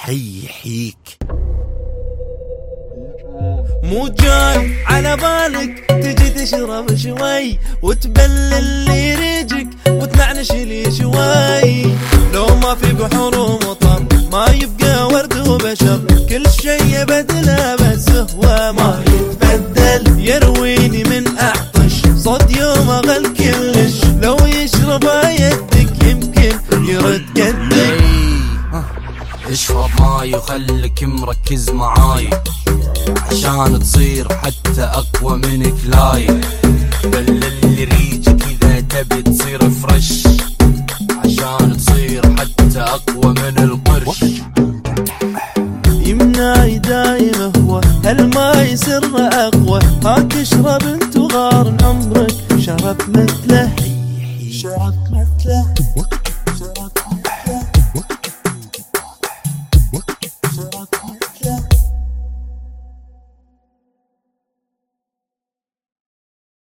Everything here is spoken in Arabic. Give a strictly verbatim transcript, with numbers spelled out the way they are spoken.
حي يحييك. مو جاي على بالك تجي تشرب شوي وتبلل لي ريجك وتنعنش لي شوي؟ لو ما في بحور ومطر ما يبقى ورد وبشر، كل شي يبدله بس هو ما يتبدل. يرويني من اعطش صد يوم اغل كلش، لو يشرب يدك يمكن يرد قدك. اشرب ماي وخليك مركز معاي عشان تصير حتى اقوى من كلاي. بلل ريجك اذا تبي تصير فرش عشان تصير حتى اقوى من القرش. يمناي دايم هو هالماي سره اقوى، هاك اشرب انت وغار عمرك شرب مثله، شرب مثله.